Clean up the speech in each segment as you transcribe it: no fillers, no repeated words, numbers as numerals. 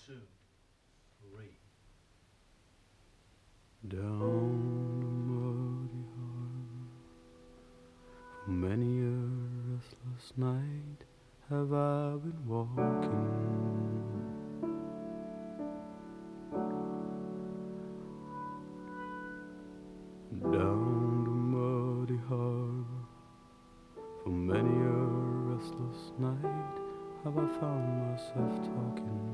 2, 3. Down the muddy harbor, for many a restless night have I been walking. Down the muddy harbor, for many a restless night have I found myself talking.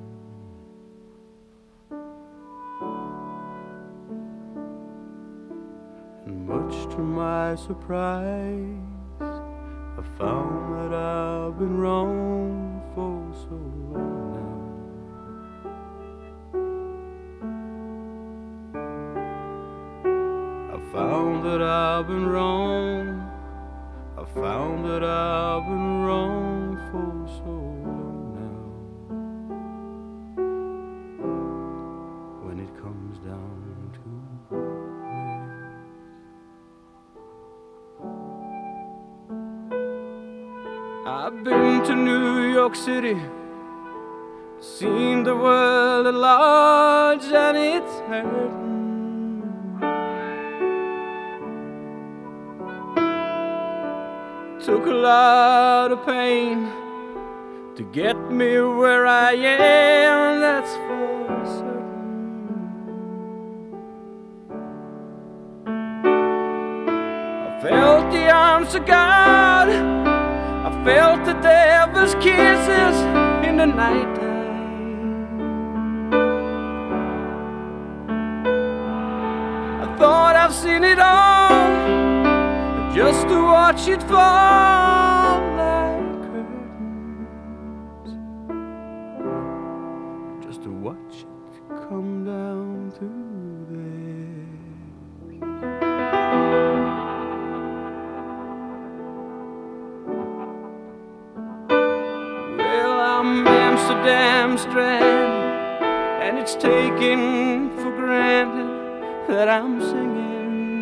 And much to my surprise, I found that I've been wrong for so long now. I found that I've been wrong. I found that I've been wrong for so long now. When it comes down to I've been to New York City, seen the world at large, and it's hurting. Took a lot of pain to get me where I am, that's for certain. I felt the arms of God, I felt the devil's kisses in the nighttime. I thought I've seen it all, just to watch it fall like curtains, just to watch it come down to this. Well, I'm Amsterdam stranded, and it's taken for granted that I'm singing.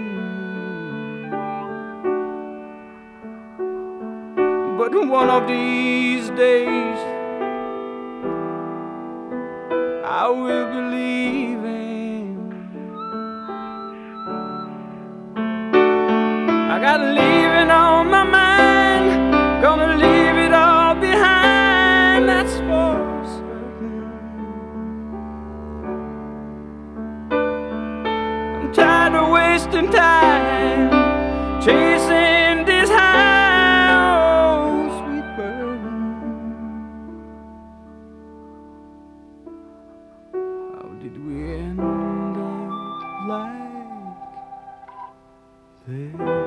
But one of these days I will be leaving. I got leaving on my mind, gonna leave it all behind, that's for certain. I'm tired of wasting time chasing this high. How did we end up like this?